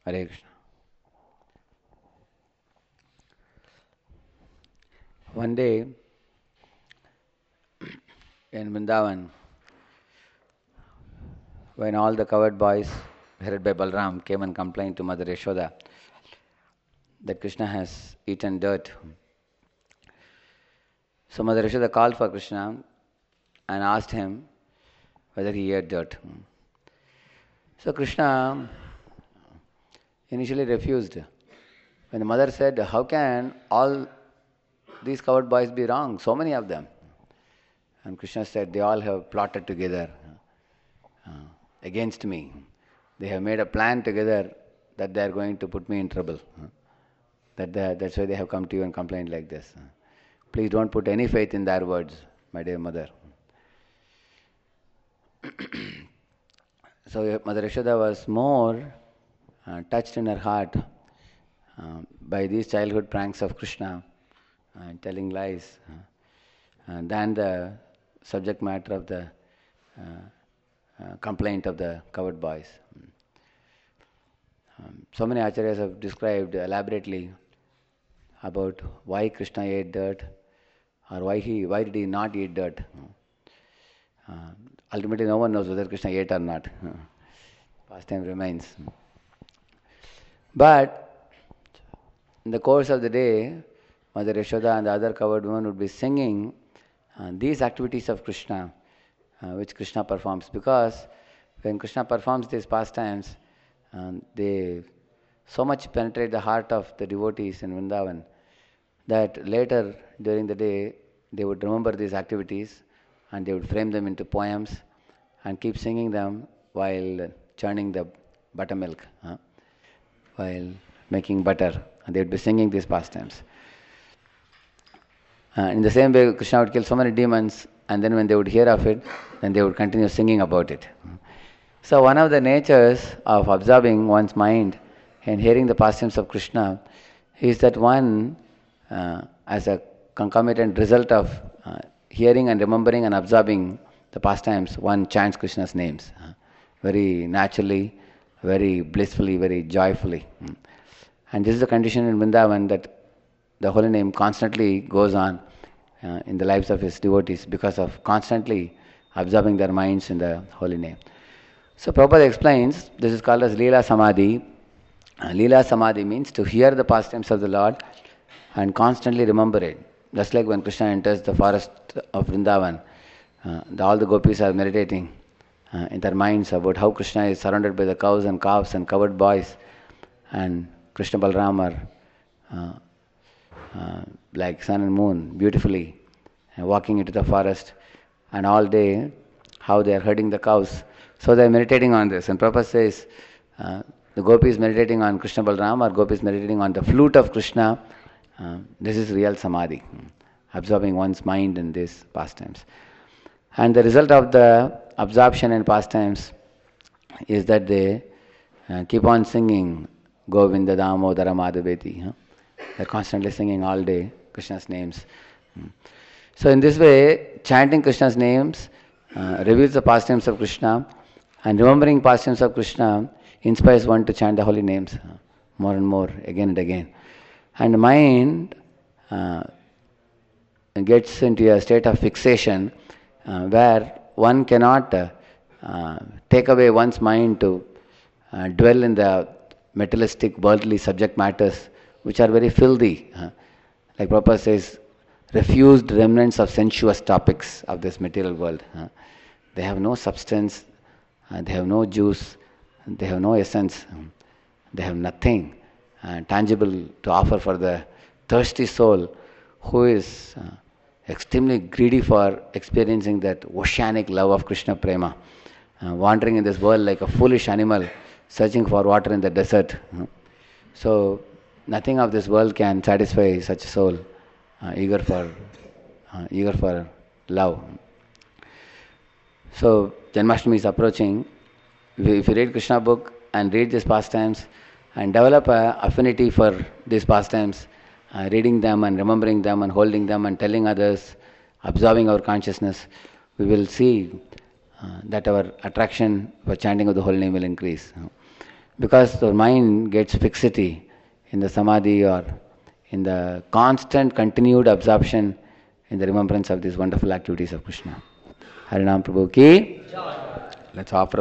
Hare Krishna. One day in Vrindavan, when all the cowherd boys, headed by Balram, came and complained to Mother Yashoda that Krishna has eaten dirt. So Mother Yashoda called for Krishna and asked him whether he ate dirt. So Krishna initially refused. When the mother said, "How can all these cowherd boys be wrong? So many of them." And Krishna said, "They all have plotted together against me. They have made a plan together that they are going to put me in trouble. That's why they have come to you and complained like this. Please don't put any faith in their words, my dear mother." So Mother Yashoda was more touched in her heart by these childhood pranks of Krishna, telling lies, than the subject matter of the complaint of the cowherd boys. So many acharyas have described elaborately about why Krishna ate dirt, or why did he not eat dirt. Ultimately, no one knows whether Krishna ate or not. Pastime remains. But in the course of the day, Mother Yashoda and the other cowherd women would be singing these activities of Krishna, which Krishna performs. Because when Krishna performs these pastimes, they so much penetrate the heart of the devotees in Vrindavan that later during the day they would remember these activities and they would frame them into poems and keep singing them while churning the buttermilk, while making butter. And they would be singing these pastimes. In the same way, Krishna would kill so many demons, and then when they would hear of it, then they would continue singing about it. So one of the natures of observing one's mind and hearing the pastimes of Krishna is that one, as a concomitant result of hearing and remembering and observing the pastimes, one chants Krishna's names very naturally, very blissfully, very joyfully. And this is the condition in Vrindavan, that the holy name constantly goes on in the lives of his devotees because of constantly observing their minds in the holy name. So Prabhupada explains, this is called as Leela Samadhi. Leela Samadhi means to hear the pastimes of the Lord and constantly remember it. Just like when Krishna enters the forest of Vrindavan, all the gopis are meditating in their minds about how Krishna is surrounded by the cows and calves and cowherd boys, and Krishna Balram are like sun and moon, beautifully walking into the forest, and all day how they are herding the cows. So they are meditating on this. And Prabhupada says, the gopis meditating on Krishna Balram or gopis meditating on the flute of Krishna, this is real samadhi, absorbing one's mind in these pastimes. And the result of the absorption in pastimes is that they keep on singing Govinda Damodara Madhaveti. They're constantly singing all day Krishna's names. So in this way, chanting Krishna's names reveals the pastimes of Krishna, and remembering pastimes of Krishna inspires one to chant the holy names more and more, again and again. And the mind gets into a state of fixation where one cannot take away one's mind to dwell in the materialistic, worldly subject matters which are very filthy. Like Prabhupada says, refused remnants of sensuous topics of this material world. They have no substance, they have no juice, they have no essence, they have nothing tangible to offer for the thirsty soul who is extremely greedy for experiencing that oceanic love of Krishna Prema, wandering in this world like a foolish animal searching for water in the desert. So nothing of this world can satisfy such a soul eager for love. So Janmashtami is approaching. If you read Krishna book and read these pastimes and develop a affinity for these pastimes, reading them and remembering them and holding them and telling others, absorbing our consciousness, we will see that our attraction for chanting of the holy name will increase. because the mind gets fixity in the samadhi or in the constant continued absorption in the remembrance of these wonderful activities of Krishna. Harinam Prabhu ki. Let's offer